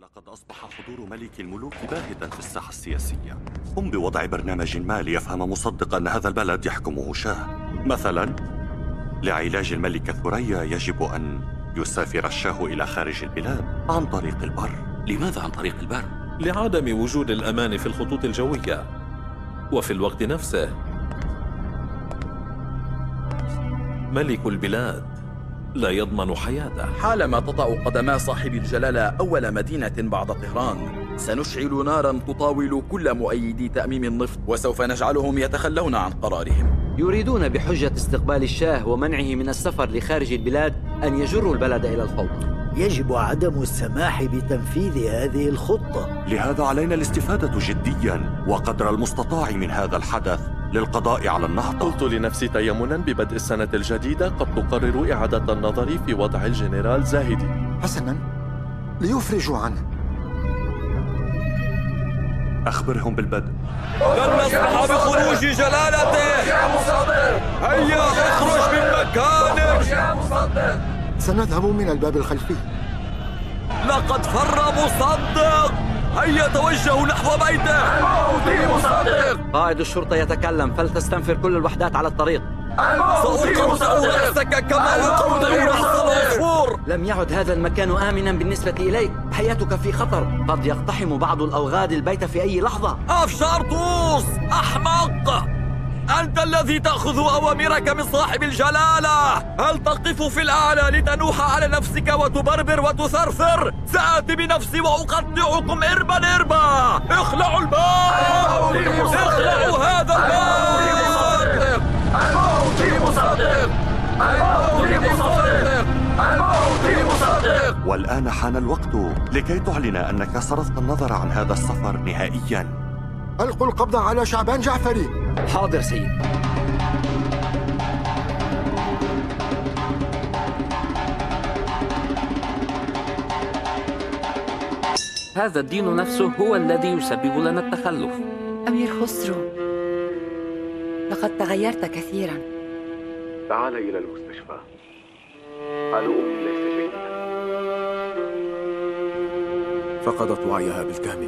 لقد أصبح حضور ملك الملوك باهتا في الساحة السياسية. قم بوضع برنامج ما ليفهم مصدق أن هذا البلد يحكمه شاه. مثلا لعلاج الملكة ثريا يجب أن يسافر الشاه إلى خارج البلاد عن طريق البر. لماذا عن طريق البر؟ لعدم وجود الأمان في الخطوط الجوية، وفي الوقت نفسه ملك البلاد لا يضمن حياته. حالما تطأ قدما صاحب الجلالة أول مدينة بعد طهران سنشعل نارا تطاول كل مؤيدي تأميم النفط، وسوف نجعلهم يتخلون عن قرارهم. يريدون بحجة استقبال الشاه ومنعه من السفر لخارج البلاد أن يجروا البلد إلى الفوضى. يجب عدم السماح بتنفيذ هذه الخطة. لهذا علينا الاستفادة جدياً وقدر المستطاع من هذا الحدث للقضاء على النهضة. قلت لنفسي تيمنا ببدء السنة الجديدة قد تقرر إعادة النظر في وضع الجنرال زاهدي. حسناً، ليفرجوا عنه. أخبرهم بالبدء. لن نسمح بخروج جلالته. هيا اخرج من مكانك. سنذهب من الباب الخلفي. لقد فر مصدق. هيا توجهوا نحو بيته. الموت مصدق. قائد الشرطة يتكلم، فلتستنفر كل الوحدات على الطريق. سأقطع رأسك كما أقطع رأس العصفور. لم يعد هذا المكان آمنا بالنسبة إليك، حياتك في خطر، قد يقتحم بعض الأوغاد البيت في أي لحظة. أفشارطوس أحمق، أنت الذي تأخذ أوامرك من صاحب الجلالة. هل تقف في الأعلى لتنوح على نفسك وتبربر وتثرثر؟ سآتي بنفسي وأقطعكم إربا إربا. اخلعوا الباب، اخلعوا هذا الباب. الموت مصدق، الموت مصدق، الموت مصدق. والآن حان الوقت لكي تعلن أنك صرفت النظر عن هذا السفر نهائياً. ألقوا القبض على شعبان جعفري. حاضر سيد. هذا الدين نفسه هو الذي يسبب لنا التخلف. أمير خسرو، لقد تغيرت كثيرا. تعال إلى المستشفى. حال أمي ليس جيدا. فقدت وعيها بالكامل.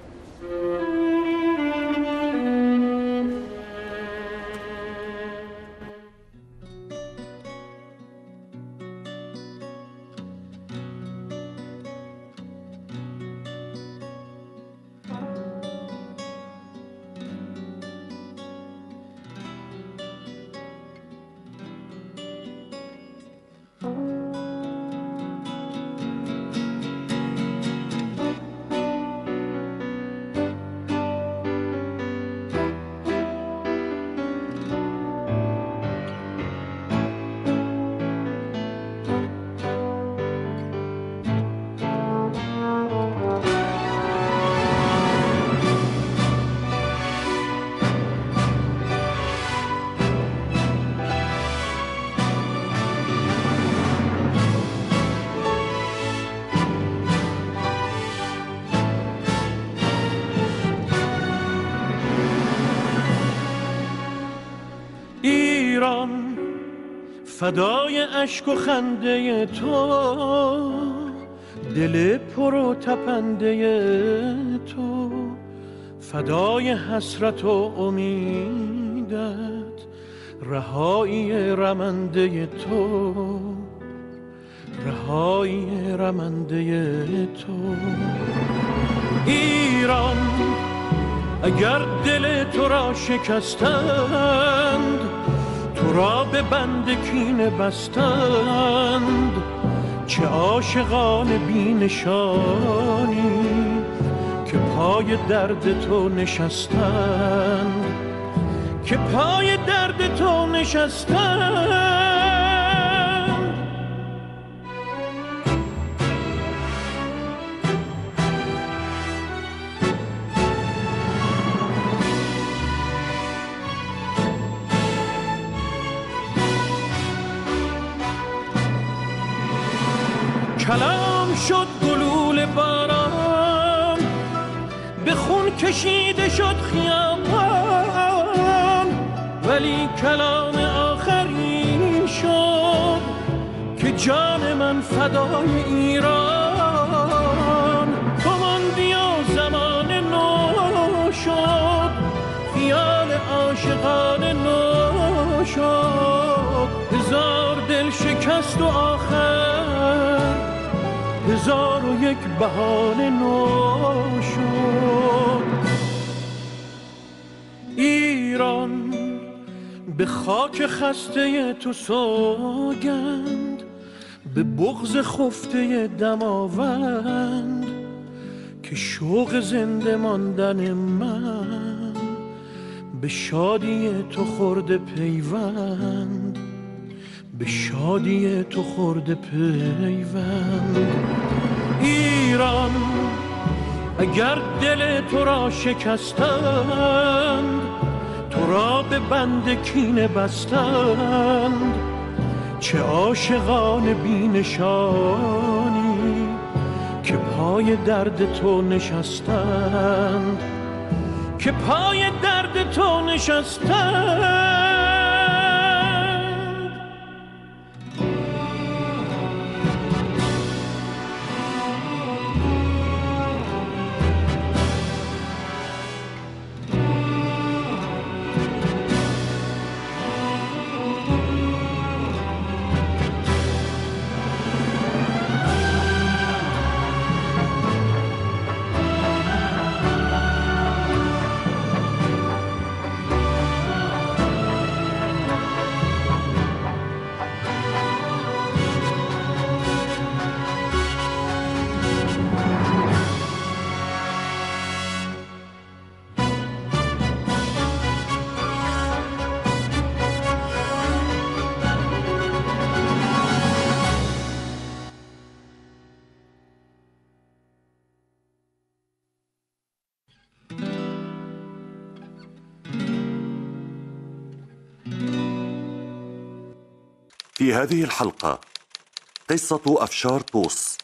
فدای اشک و خنده تو، دل پر و تپنده تو، فدای حسرت و امیدت، رهایی رمنده تو، رهایی رمنده تو. ایران اگر دل تو را شکستند، تو را به بند کینه بستند، چه عاشقان بی نشانی که پای درد تو نشستند، که پای درد تو نشستند. کلام شد گلول باران، به خون کشیده شد خیابان، ولی کلام آخری شد که جان من فدای ایران. تو بهانه نو شد، هزار دل شکست و آخر 1001 بهانه نو شد. ایران به خاک خسته تو سوگند، به بغض خفته دماوند که شوق زنده ماندن من به شادی تو خورده پیوند، به شادی تو خورده پیوند. ایران اگر دل تو را شکستند، تو را به بند کینه بستند، چه عاشقان بی نشانی که پای درد تو نشستند، که پای درد تو نشستند. في هذه الحلقة قصة أفشار طوس.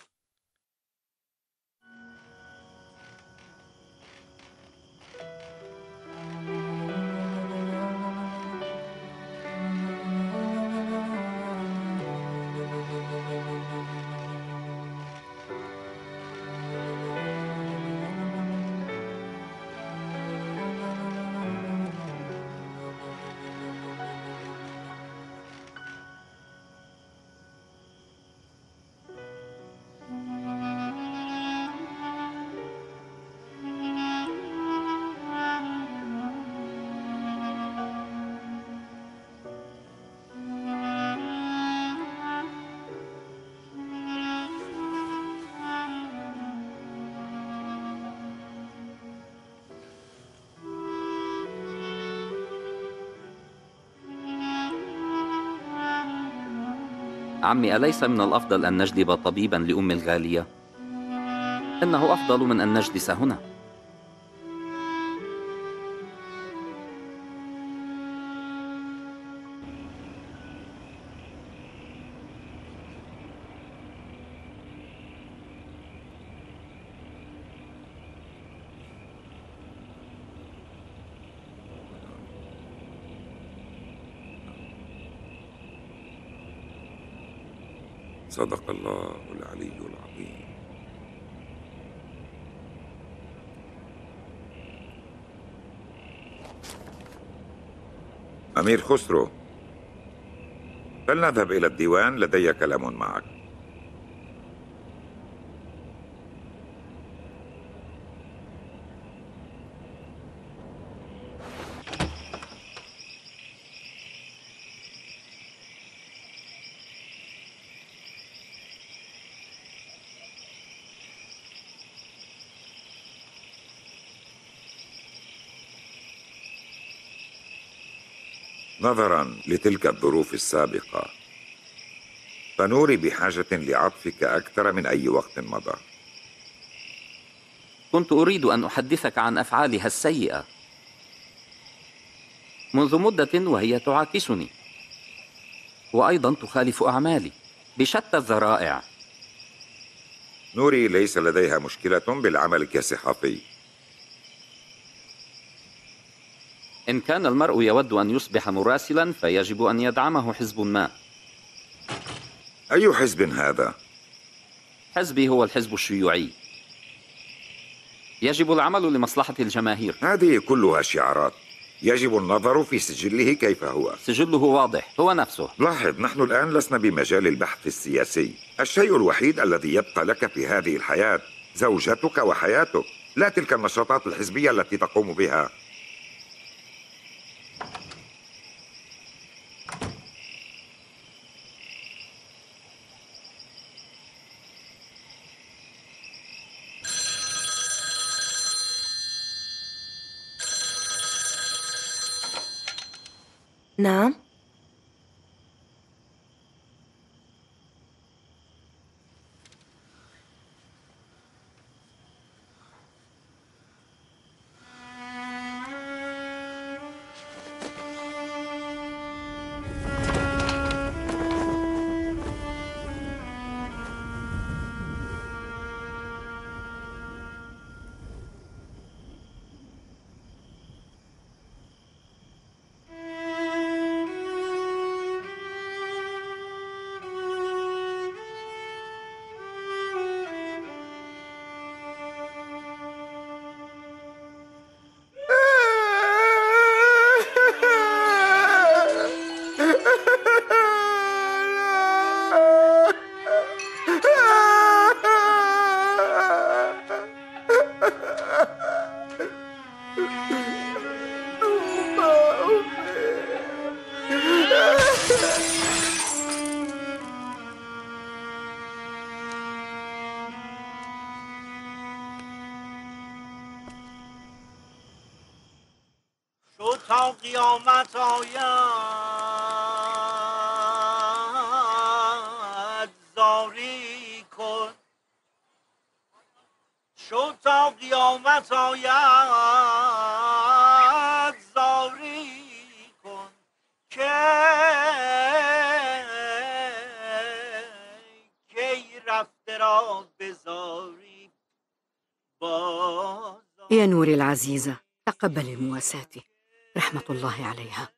عمي، أليس من الأفضل أن نجلب طبيبا لأم الغالية؟ إنه أفضل من أن نجلس هنا. صدق الله العلي العظيم. أمير خسرو، فلنذهب إلى الديوان، لدي كلام معك. نظرا لتلك الظروف السابقة، فنوري بحاجة لعطفك أكثر من أي وقت مضى. كنت أريد أن أحدثك عن أفعالها السيئة منذ مدة، وهي تعاكسني وأيضا تخالف أعمالي بشتى الذرائع. نوري ليس لديها مشكلة بالعمل كصحفي. إن كان المرء يود أن يصبح مراسلا فيجب أن يدعمه حزب ما. أي حزب هذا؟ حزبي هو الحزب الشيوعي. يجب العمل لمصلحة الجماهير. هذه كلها شعارات. يجب النظر في سجله كيف هو. سجله واضح، هو نفسه. لاحظ، نحن الآن لسنا بمجال البحث السياسي. الشيء الوحيد الذي يبقى لك في هذه الحياة زوجتك وحياتك، لا تلك النشاطات الحزبية التي تقوم بها. نعم. تا قیامت آید زاری کن، شو تا قیامت آید زاری کن کی رفته را بزاری باز. يا نوري العزيزة، تقبلي مواساتي، رحمة الله عليها.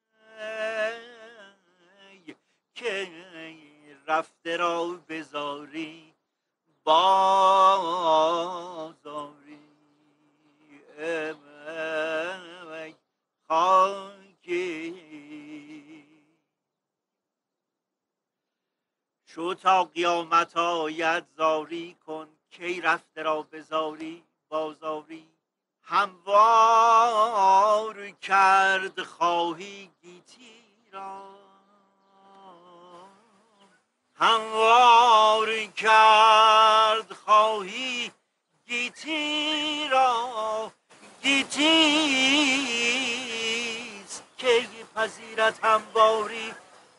رفته را بزاری بازاری خاکی، شو تا قیامت آید زاری کن کی رفته را بزاری بازاری. هموار کرد خواهی گیتی را، هموار کرد خواهی گیتی را، گیتیست که پذیرت همواری.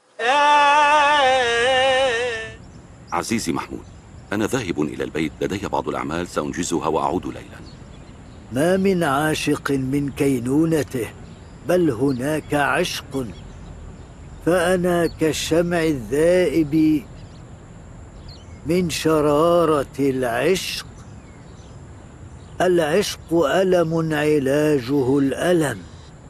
عزيزي محمود، أنا ذاهب إلى البيت، لدي بعض الأعمال سأنجزها وأعود ليلا. ما من عاشق من كينونته، بل هناك عشق، فأنا كالشمع الذائب من شرارة العشق. العشق ألم علاجه الألم،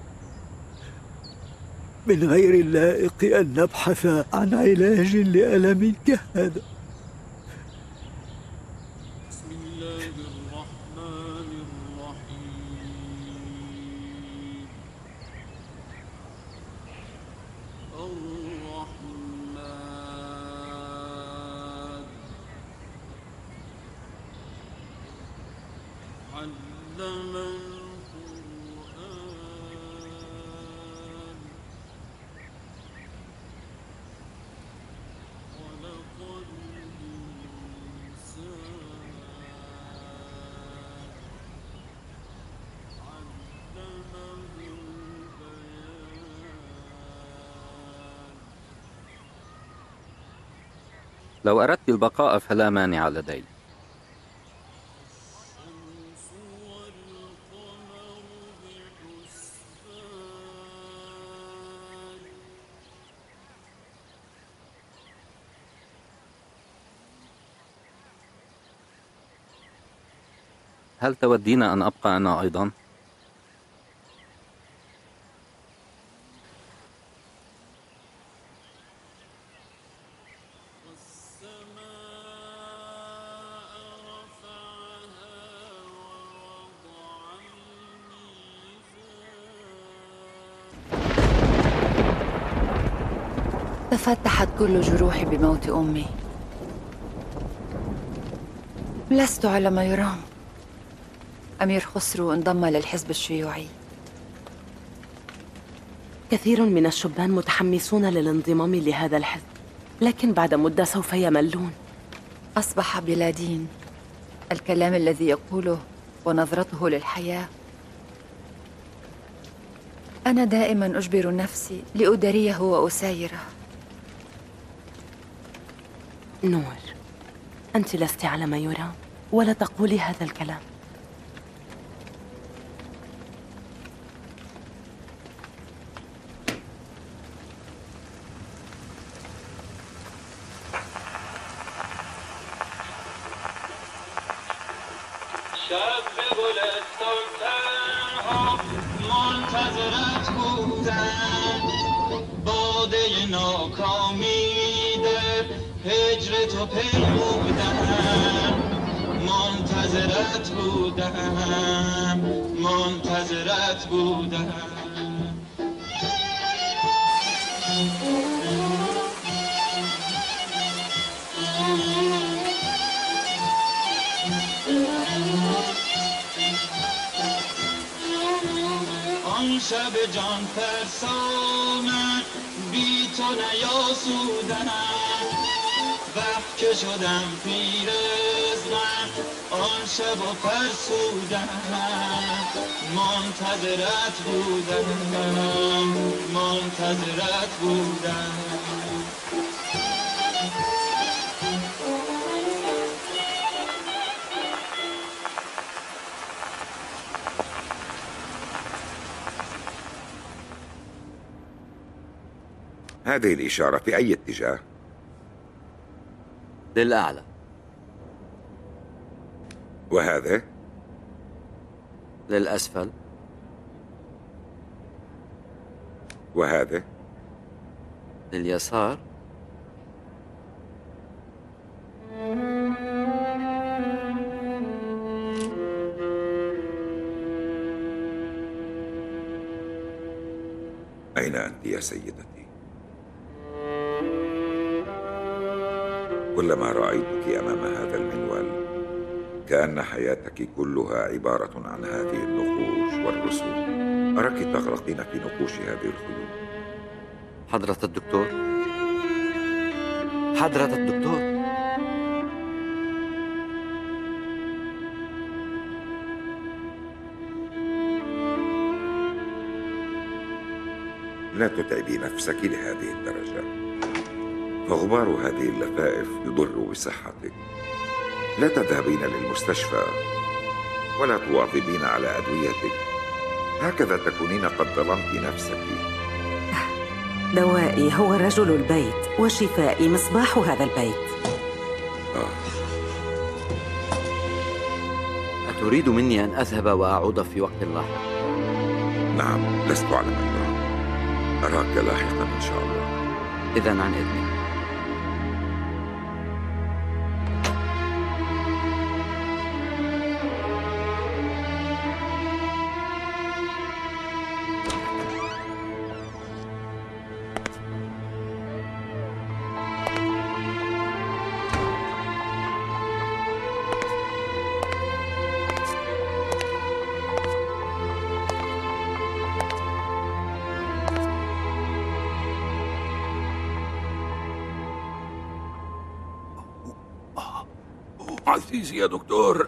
من غير اللائق أن نبحث عن علاج لألم كهذا. لو أردت البقاء فلا مانع لدي. هل تودين أن أبقى أنا أيضا؟ تفتحت كل جروحي بموت أمي. لست على ما يرام. أمير خسرو انضم للحزب الشيوعي. كثير من الشبان متحمسون للانضمام لهذا الحزب، لكن بعد مدة سوف يملون. أصبح بلا دين. الكلام الذي يقوله ونظرته للحياة. أنا دائما أجبر نفسي لأداريه وأسايره. نور، أنت لست على ما يرام، ولا تقولي هذا الكلام. منتظرت بودم باده ناکامیده هجر تو پیمودم منتظرت بودم منتظرت بودم آن شب جان فرسانم بی تو نیاسودم وقت که شدم پیر از من آن شب و فرسودم منتظرت بودم منتظرت بودم هذه الإشارة في أي اتجاه؟ للأعلى. وهذا؟ للأسفل. وهذا؟ لليسار. أين أنت يا سيدتي؟ كلما رأيتك أمام هذا المنوال كأن حياتك كلها عبارة عن هذه النقوش والرسوم. أراك تغرقين في نقوش هذه الخيول. حضرة الدكتور، حضرة الدكتور، لا تتعبي نفسك لهذه الدرجة، فغبار هذه اللفائف يضر بصحتك. لا تذهبين للمستشفى ولا تواظبين على أدويتك، هكذا تكونين قد ظلمت نفسك. دوائي هو رجل البيت، وشفائي مصباح هذا البيت. أتريد مني أن أذهب وأعود في وقت لاحق؟ نعم، لست على ما يرام. أراك لاحقا إن شاء الله. إذن عن إذنك. عزيزي يا دكتور.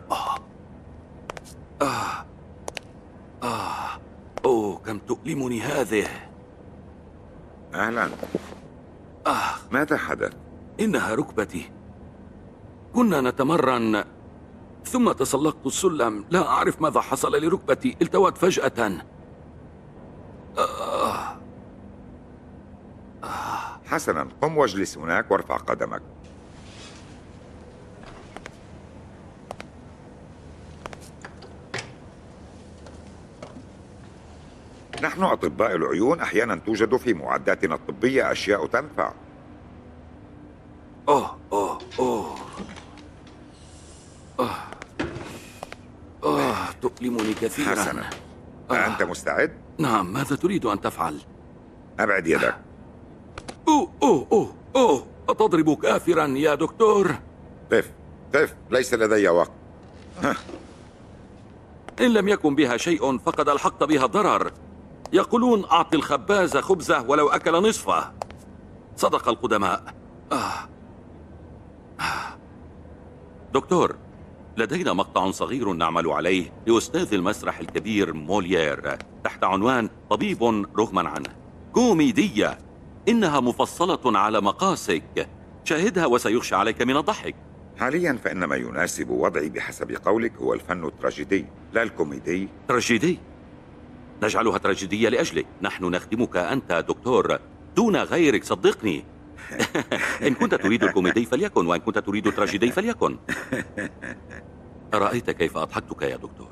أوه، كم تؤلمني هذه. أهلا. ماذا حدث؟ إنها ركبتي. كنا نتمرن ثم تسلقت السلم، لا أعرف ماذا حصل لركبتي، التوت فجأة. حسنا، قم واجلس هناك وارفع قدمك. نحن أطباء العيون أحيانا توجد في معداتنا الطبية أشياء تنفع. أوه أوه أوه تؤلمني كثيرا. حسنا، أنت مستعد؟ نعم، ماذا تريد أن تفعل؟ أبعد يدك. أوه أتضرب كافرا يا دكتور؟ قف ليس لدي وقت. إن لم يكن بها شيء فقد ألحقت بها ضرر. يقولون أعطي الخباز خبزه ولو أكل نصفه. صدق القدماء. دكتور، لدينا مقطع صغير نعمل عليه لأستاذ المسرح الكبير موليير تحت عنوان طبيب رغما عنه، كوميدية. إنها مفصلة على مقاسك. شاهدها وسيخشى عليك من الضحك. حاليا فإن ما يناسب وضعي بحسب قولك هو الفن التراجيدي لا الكوميدي. تراجيدي؟ نجعلها تراجيدية لأجلك. نحن نخدمك أنت دكتور دون غيرك، صدقني. إن كنت تريد الكوميدي فليكن، وإن كنت تريد التراجيدي فليكن. أرأيت كيف أضحكتك يا دكتور؟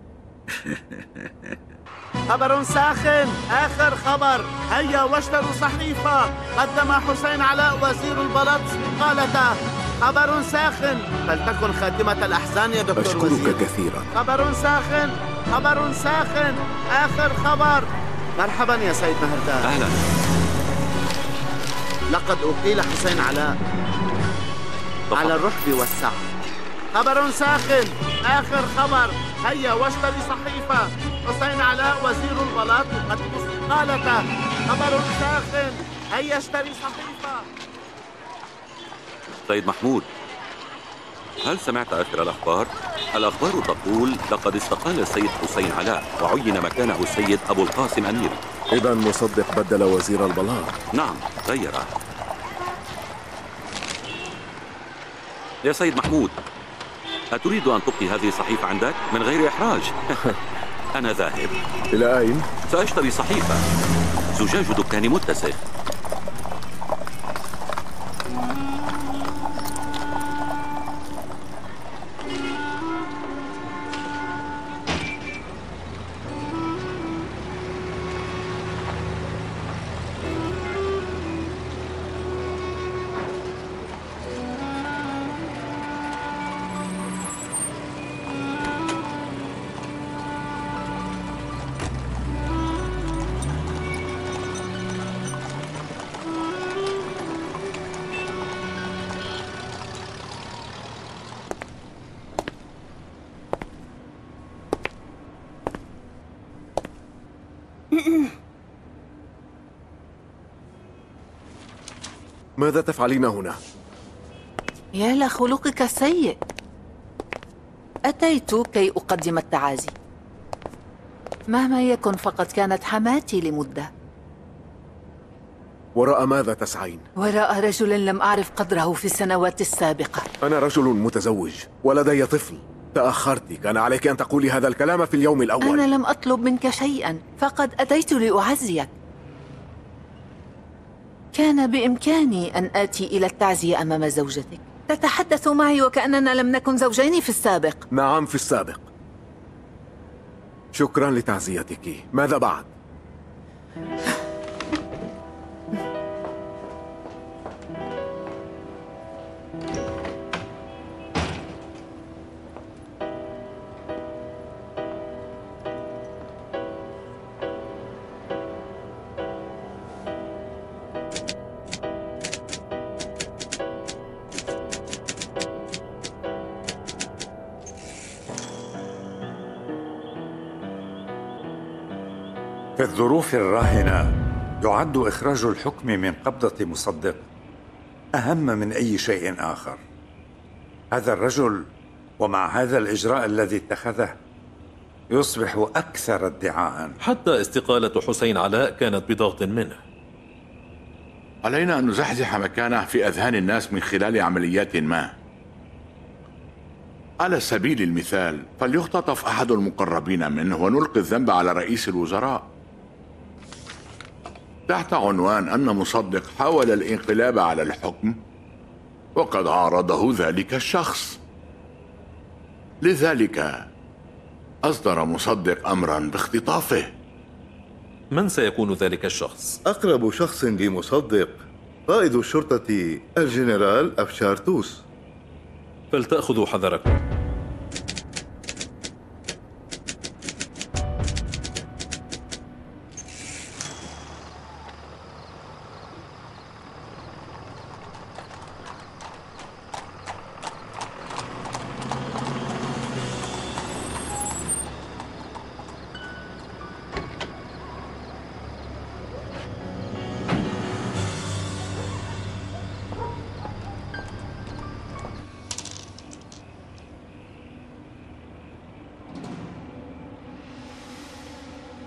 خبر ساخن، آخر خبر. هيا واشتروا صحيفة. قدم حسين علاء وزير البلط استقالته. خبر ساخن، فلتكن خاتمة الأحزان يا دكتور أشكرك وزير. كثيرا. خبر ساخن، خبر ساخن، آخر خبر. مرحبا يا سيد مهردان. أهلا. لقد أقيل حسين علاء على الرحب والسعة. خبر ساخن، آخر خبر. هيا واشتري صحيفة. حسين علاء وزير البلاط يقدم استقالته. خبر ساخن، هيا اشتري صحيفة. سيد محمود، هل سمعت آخر الأخبار؟ الأخبار تقول لقد استقال السيد حسين علاء وعين مكانه السيد أبو القاسم أميري. إذا مصدق بدل وزير البلاط. نعم، غيره. يا سيد محمود، أتريد أن تبقي هذه الصحيفة عندك من غير إحراج؟ أنا ذاهب. إلى أين؟ سأشتري صحيفة. زجاج دكاني متسخ. ماذا تفعلين هنا؟ يا لخلقك السيء. أتيت كي أقدم التعازي. مهما يكن فقد كانت حماتي لمدة. وراء ماذا تسعين؟ وراء رجل لم أعرف قدره في السنوات السابقة. أنا رجل متزوج ولدي طفل. تأخرت، كان عليك أن تقولي هذا الكلام في اليوم الأول. أنا لم أطلب منك شيئا، فقد أتيت لأعزيك. كان بإمكاني أن آتي إلى التعزية أمام زوجتك. تتحدث معي وكأننا لم نكن زوجين في السابق. نعم، في السابق. شكرا لتعزيتك. ماذا بعد؟ في الظروف الراهنة يعد إخراج الحكم من قبضة مصدق أهم من أي شيء آخر. هذا الرجل ومع هذا الإجراء الذي اتخذه يصبح أكثر ادعاء. حتى استقالة حسين علاء كانت بضغط منه. علينا أن نزحزح مكانه في أذهان الناس من خلال عمليات ما. على سبيل المثال فليختطف أحد المقربين منه ونلقي الذنب على رئيس الوزراء تحت عنوان أن مصدق حاول الانقلاب على الحكم وقد عارضه ذلك الشخص. لذلك أصدر مصدق أمرا باختطافه. من سيكون ذلك الشخص؟ أقرب شخص لمصدق قائد الشرطة الجنرال أفشار توس. فلتأخذوا حذركم.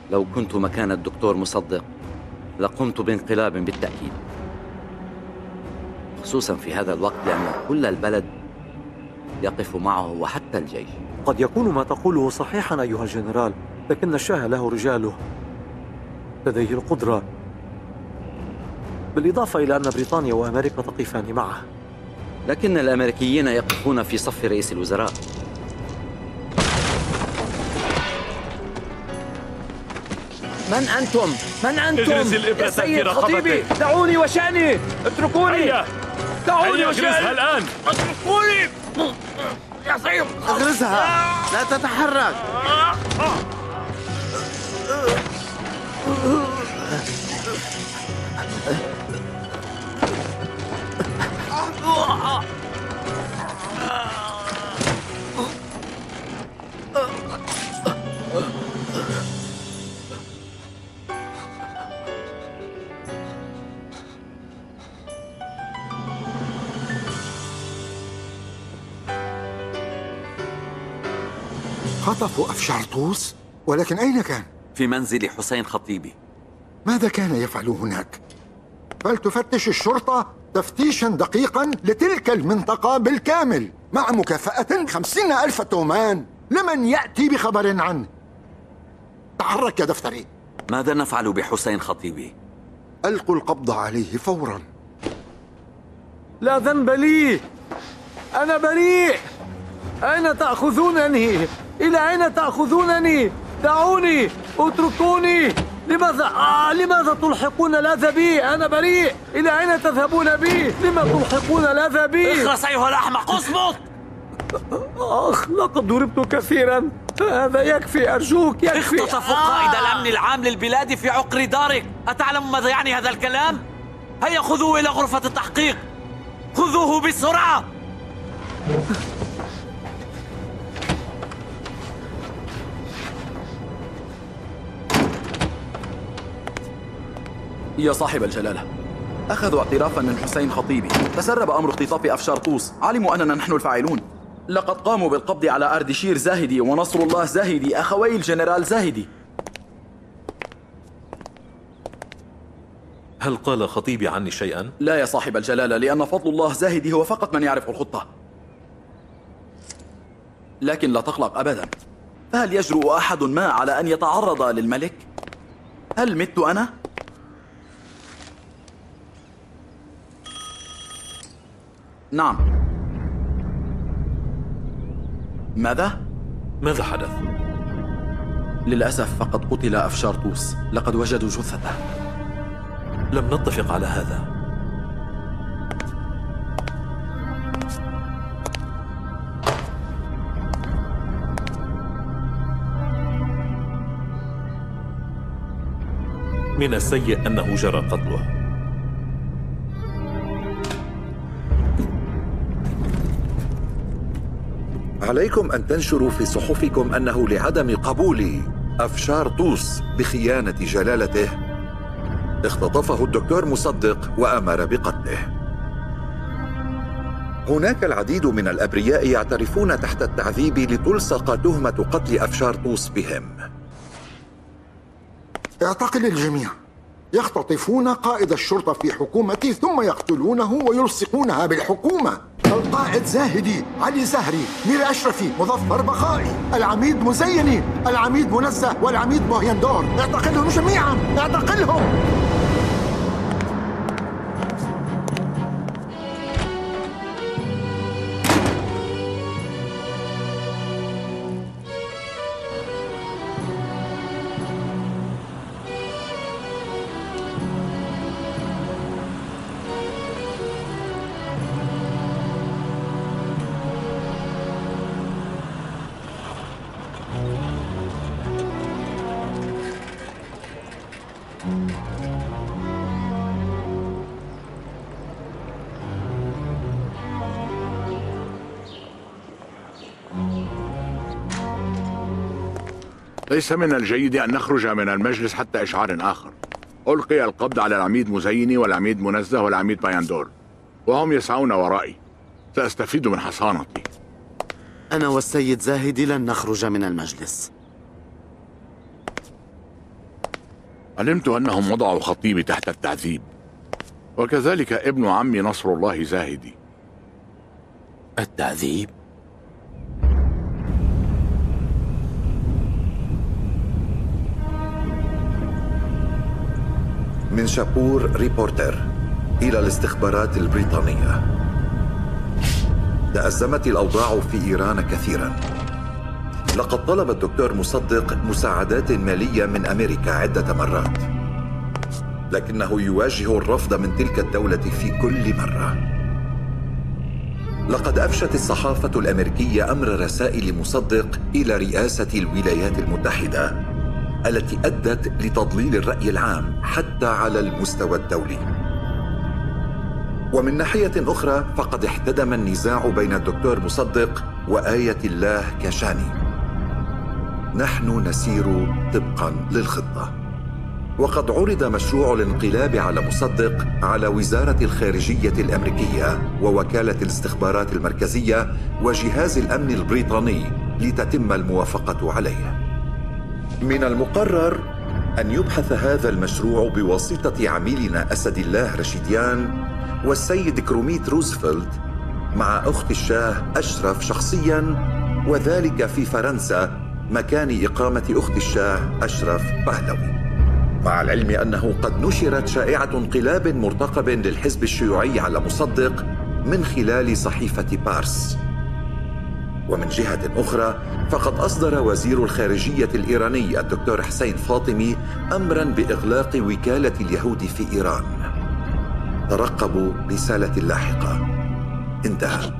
لو كنت مكان الدكتور مصدق لقمت بانقلاب بالتأكيد، خصوصا في هذا الوقت لأن كل البلد يقف معه وحتى الجيش. قد يكون ما تقوله صحيحا أيها الجنرال، لكن الشاه له رجاله لديه القدرة، بالإضافة إلى أن بريطانيا وأمريكا تقفان معه. لكن الأمريكيين يقفون في صف رئيس الوزراء. من أنتم؟ من أنتم؟ اجلس الإبرة يا سيد في خطيبي، رقبتك. دعوني وشأني، اتركوني. دعوني هيا وشأني. اجلسها الآن. اتركوني يا سيد. اغرزها، لا تتحرك. خطفوا أفشارطوس؟ ولكن أين كان؟ في منزل حسين خطيبي. ماذا كان يفعل هناك؟ فلتفتش الشرطة تفتيشا دقيقا لتلك المنطقة بالكامل مع مكافأة 50,000 تومان لمن يأتي بخبر عنه. تحرك يا دفتري. ماذا نفعل بحسين خطيبي؟ ألقوا القبض عليه فورا. لا ذنب لي، أنا بريء. أين تأخذونني؟ إلى أين تأخذونني؟ دعوني، اتركوني. لماذا تلحقون الأذى بي؟ أنا بريء. إلى أين تذهبون بي؟ لما تلحقون الأذى بي؟ اخرس أيها الأحمق، اصمت. لقد ضربت كثيرا، هذا يكفي أرجوك، يكفي. اختطفوا قائد الأمن العام للبلاد في عقر دارك. أتعلم ماذا يعني هذا الكلام؟ هيا خذوه إلى غرفة التحقيق، خذوه بسرعة. يا صاحب الجلالة، أخذوا اعترافا من حسين خطيبي. تسرب أمر اختطاف أفشارطوس، علموا أننا نحن الفاعلون. لقد قاموا بالقبض على أردشير زاهدي ونصر الله زاهدي أخوي الجنرال زاهدي. هل قال خطيبي عني شيئا؟ لا يا صاحب الجلالة، لأن فضل الله زاهدي هو فقط من يعرف الخطة. لكن لا تقلق أبدا، فهل يجرؤ أحد ما على أن يتعرض للملك؟ هل مت أنا؟ نعم. ماذا حدث؟ للأسف فقد قتل أفشارطوس، لقد وجدوا جثته. لم نتفق على هذا. من السيء أنه جرى قتله. عليكم أن تنشروا في صحفكم أنه لعدم قبول أفشارطوس بخيانة جلالته اختطفه الدكتور مصدق وأمر بقتله. هناك العديد من الأبرياء يعترفون تحت التعذيب لتلصق تهمة قتل أفشارطوس بهم. اعتقل الجميع. يختطفون قائد الشرطة في حكومتي ثم يقتلونه ويلصقونها بالحكومة. القائد زاهدي، علي زهري، مير أشرفي، مظفر بخائي، العميد مزيني، العميد منزه، والعميد بوهيندور. اعتقلهم جميعا، اعتقلهم. ليس من الجيد أن نخرج من المجلس حتى إشعار آخر. ألقي القبض على العميد مزيني والعميد منزه والعميد بايندور، وهم يسعون ورائي. سأستفيد من حصانتي. أنا والسيد زاهدي لن نخرج من المجلس. علمت أنهم وضعوا خطيبي تحت التعذيب، وكذلك ابن عمي نصر الله زاهدي. التعذيب؟ من شابور ريبورتر إلى الاستخبارات البريطانية. تأزمت الأوضاع في إيران كثيرا. لقد طلب الدكتور مصدق مساعدات مالية من أمريكا عدة مرات، لكنه يواجه الرفض من تلك الدولة في كل مرة. لقد أفشت الصحافة الأمريكية أمر رسائل مصدق إلى رئاسة الولايات المتحدة، التي أدت لتضليل الرأي العام حتى على المستوى الدولي. ومن ناحية أخرى فقد احتدم النزاع بين الدكتور مصدق وآية الله كاشاني. نحن نسير طبقا للخطة. وقد عرض مشروع الانقلاب على مصدق على وزارة الخارجية الأمريكية ووكالة الاستخبارات المركزية وجهاز الأمن البريطاني لتتم الموافقة عليه. من المقرر أن يبحث هذا المشروع بواسطة عميلنا أسد الله رشيديان والسيد كروميت روزفلت مع أخت الشاه أشرف شخصياً، وذلك في فرنسا مكان إقامة أخت الشاه أشرف بهلوي. مع العلم أنه قد نشرت شائعة انقلاب مرتقب للحزب الشيوعي على مصدق من خلال صحيفة بارس. ومن جهة أخرى فقد أصدر وزير الخارجية الإيراني الدكتور حسين فاطمي أمراً بإغلاق وكالة اليهود في إيران. ترقبوا رسالة لاحقة. انتهى.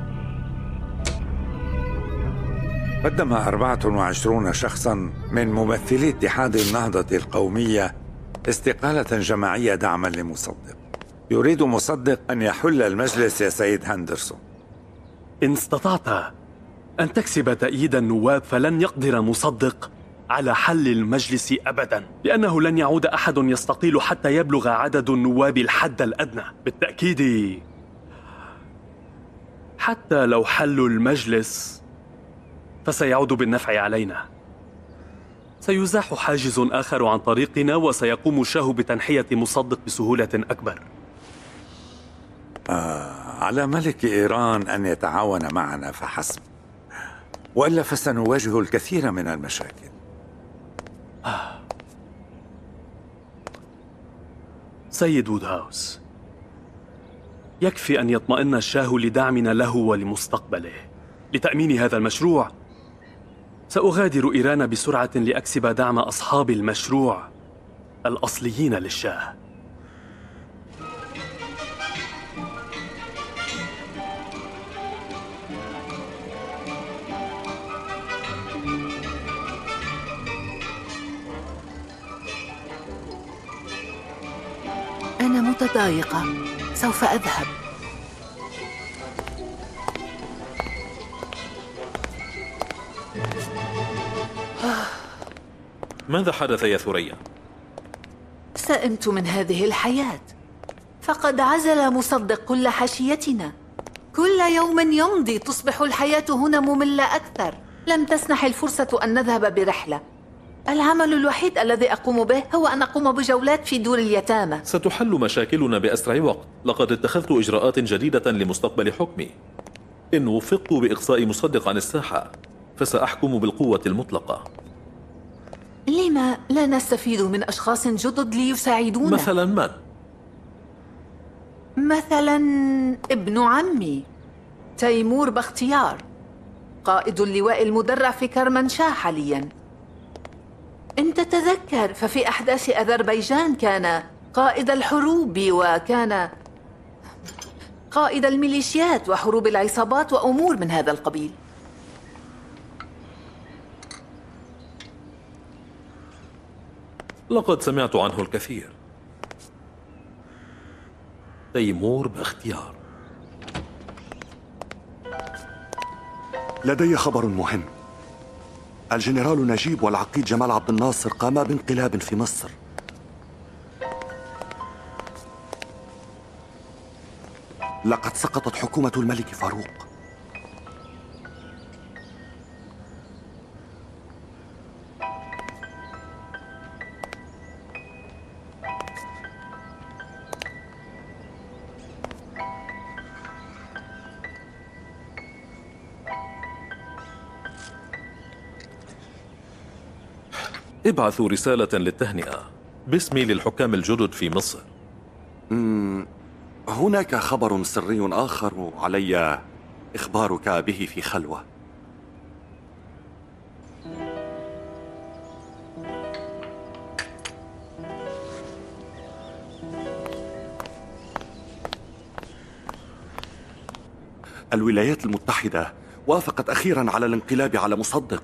قدم 24 شخصاً من ممثلي اتحاد النهضة القومية استقالة جماعية دعماً لمصدق. يريد مصدق أن يحل المجلس يا سيد هندرسون. إن استطعت أن تكسب تأييد النواب فلن يقدر مصدق على حل المجلس أبداً، لأنه لن يعود أحد يستقيل حتى يبلغ عدد النواب الحد الأدنى. بالتأكيد حتى لو حلوا المجلس فسيعود بالنفع علينا. سيزاح حاجز آخر عن طريقنا وسيقوم الشاه بتنحية مصدق بسهولة أكبر. على ملك إيران أن يتعاون معنا فحسب، وإلا فسنواجه الكثير من المشاكل. سيد وودهاوس، يكفي أن يطمئن الشاه لدعمنا له ولمستقبله. لتأمين هذا المشروع سأغادر إيران بسرعة لأكسب دعم أصحاب المشروع الأصليين للشاه. أنا متضايقة، سوف أذهب. ماذا حدث يا ثريا؟ سئمت من هذه الحياة. فقد عزل مصدق كل حاشيتنا. كل يوم يمضي تصبح الحياة هنا مملة أكثر. لم تسنح الفرصة أن نذهب برحلة. العمل الوحيد الذي أقوم به هو أن أقوم بجولات في دور اليتامى. ستحل مشاكلنا بأسرع وقت. لقد اتخذت إجراءات جديدة لمستقبل حكمي. إن وفقت بإقصاء مصدق عن الساحة فسأحكم بالقوة المطلقة. لما لا نستفيد من أشخاص جدد ليساعدونا؟ مثلا من؟ مثلا ابن عمي تيمور بختيار، قائد اللواء المدرع في كرمانشاه حاليا. إن تتذكر ففي أحداث أذربيجان كان قائد الحروب وكان قائد الميليشيات وحروب العصابات وأمور من هذا القبيل. لقد سمعت عنه الكثير. تيمور باختيار. لدي خبر مهم. الجنرال نجيب والعقيد جمال عبد الناصر قاما بانقلاب في مصر. لقد سقطت حكومة الملك فاروق. ابعثوا رسالة للتهنئة باسمي للحكام الجدد في مصر. هناك خبر سري آخر علي إخبارك به في خلوة. الولايات المتحدة وافقت أخيرا على الانقلاب على مصدق.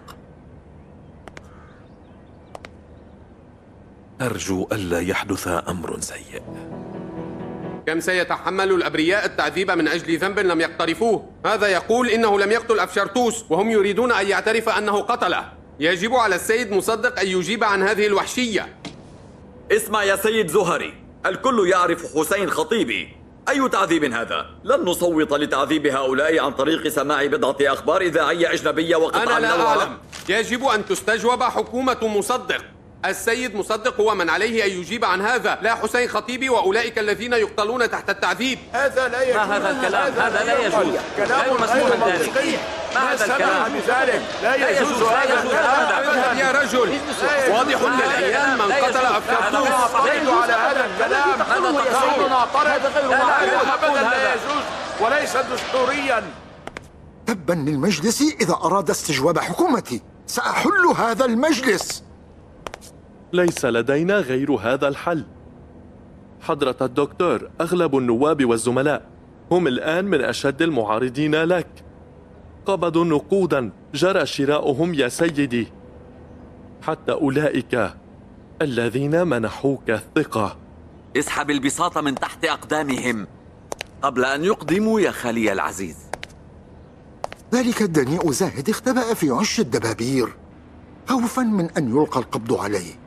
أرجو ألا يحدث أمر سيء. كم سيتحمل الأبرياء التعذيب من أجل ذنب لم يقترفوه؟ هذا يقول إنه لم يقتل أفشارتوس وهم يريدون أن يعترف أنه قتله. يجب على السيد مصدق أن يجيب عن هذه الوحشية. اسمع يا سيد زهري، الكل يعرف حسين خطيبي. أي تعذيب هذا؟ لن نصوت لتعذيب هؤلاء عن طريق سماع بضعة أخبار إذاعية أجنبية وقطع أنا لا أعلم. يجب أن تستجوب حكومة مصدق. السيد مصدق هو من عليه أن يجيب عن هذا، لا حسين خطيبي وأولئك الذين يقتلون تحت التعذيب. هذا لا يجوز. ما هذا الكلام؟ هذا لا يجوز. كلام غير منطقي. ما هذا الكلام؟ لا يجوز هذا اذهب يا رجل. واضح كالعيان من قتل أفشارتوس. على هذا الكلام. نحن نعترض. أبدا لا يجوز وليس دستوريا. تبا للمجلس إذا أراد استجواب حكومتي. سأحل هذا المجلس. ليس لدينا غير هذا الحل. حضرة الدكتور، أغلب النواب والزملاء هم الآن من أشد المعارضين لك. قبضوا نقودا جرى شراؤهم يا سيدي، حتى أولئك الذين منحوك الثقة. اسحب البساط من تحت أقدامهم قبل أن يقدموا يا خالي العزيز. ذلك الدنيء زاهد اختبأ في عش الدبابير خوفا من أن يلقى القبض عليه.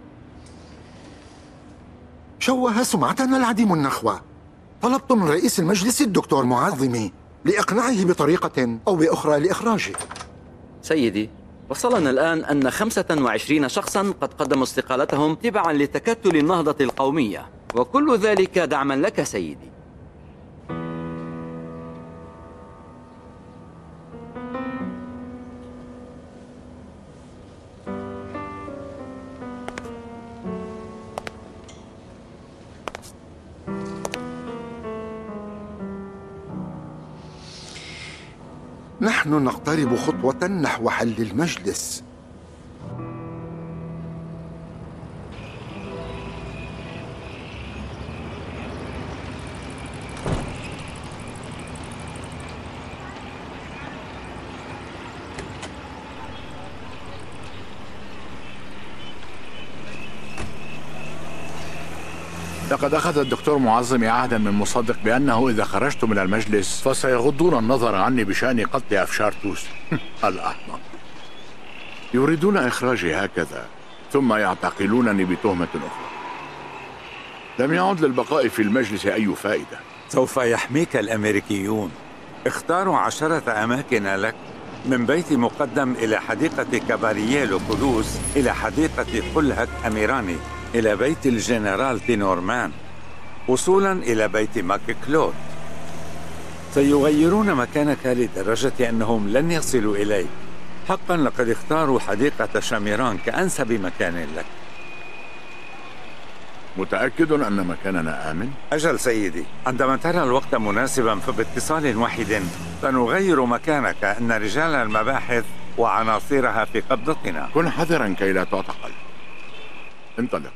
شوه سمعتنا العديم النخوة. طلبت من رئيس المجلس الدكتور معظمي لإقناعه بطريقة أو بأخرى لإخراجه. سيدي، وصلنا الآن أن 25 شخصا قد قدموا استقالتهم تبعا لتكتل النهضة القومية، وكل ذلك دعما لك سيدي. نحن نقترب خطوة نحو حل المجلس. لقد أخذ الدكتور معظم عهدا من مصدق بأنه إذا خرجت من المجلس فسيغضون النظر عني بشأن قتل أفشارتوس. الأحمق. يريدون إخراجي هكذا ثم يعتقلونني بتهمة أخرى. لم يعد للبقاء في المجلس أي فائدة. سوف يحميك الأمريكيون. اختاروا 10 أماكن لك، من بيت مقدم إلى حديقة كابارييه لوكولوس، إلى حديقة قلهة أميراني، إلى بيت الجنرال تينورمان، وصولا إلى بيت ماك كلود. سيغيرون مكانك لدرجة أنهم لن يصلوا إليك. حقا لقد اختاروا حديقة شاميران كأنسب مكان لك. متأكد أن مكاننا آمن؟ أجل سيدي، عندما ترى الوقت مناسبا فباتصال واحد سنغير مكانك. أن رجال المباحث وعناصرها في قبضتنا. كن حذرا كي لا تعتقل. انطلق.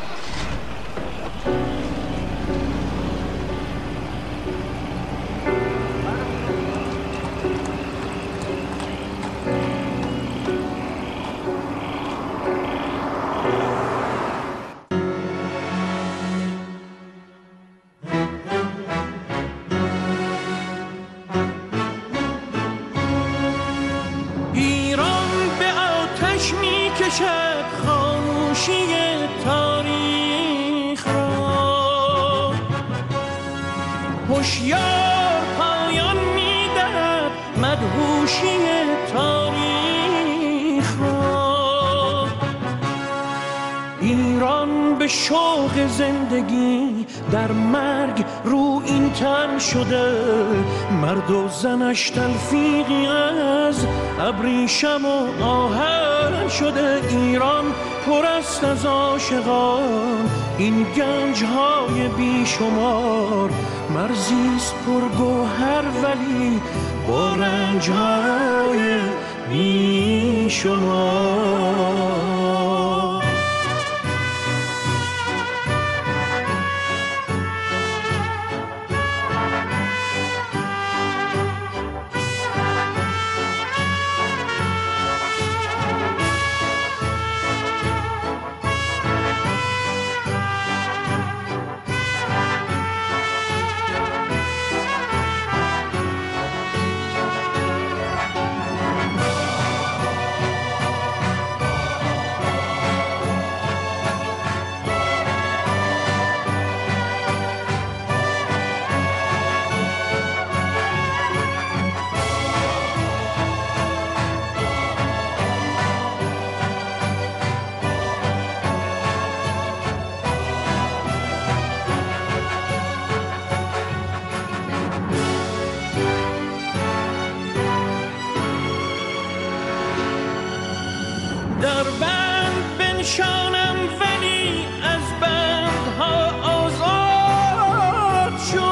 ایران به آتش می کشد خاموشی تاریخ را، هوشیار پایان می دهد مدهوشی تاریخ را. ایران به شوق زندگی در مرگ رو این تن شده. مرد و زنش تلفیقی از ابریشم و آهن شده. ایران پر است از عاشقان، این گنج های بیشمار. مرزیست پرگوهر ولی با رنج های بیشمار. در بند بنشانم ولی از بندها آزاد شو.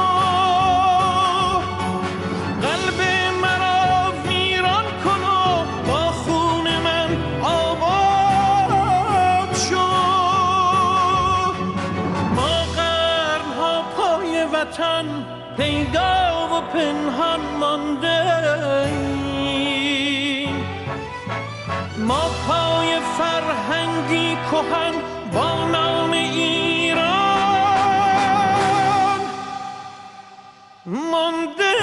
قلب مرا ویران کن و با خون من آباد شو. ما قرنها پای وطن پیدا و پنهان مانده ایم. ما پای فرهنگی کهن با نام ایران مانده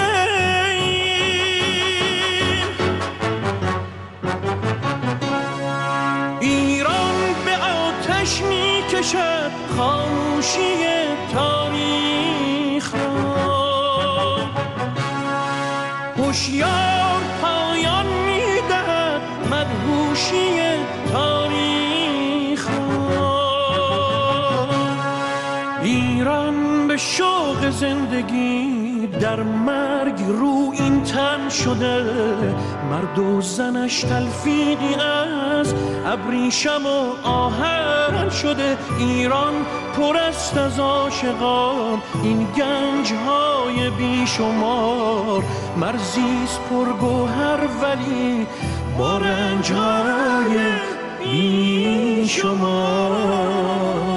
ایم. ایران به آتش می کشد خاموشی تاریخ را. هوشیار پایان می دهد مدهوشی تاریخ را. ایران به شوق زندگی در مرگ رو این تن شده. مرد و زنش تلفیقی از ابریشم و آهن شده. ایران پر است از عاشقان، این گنج های بیشمار. مرزیست پرگوهر ولی با رنج های بیشمار.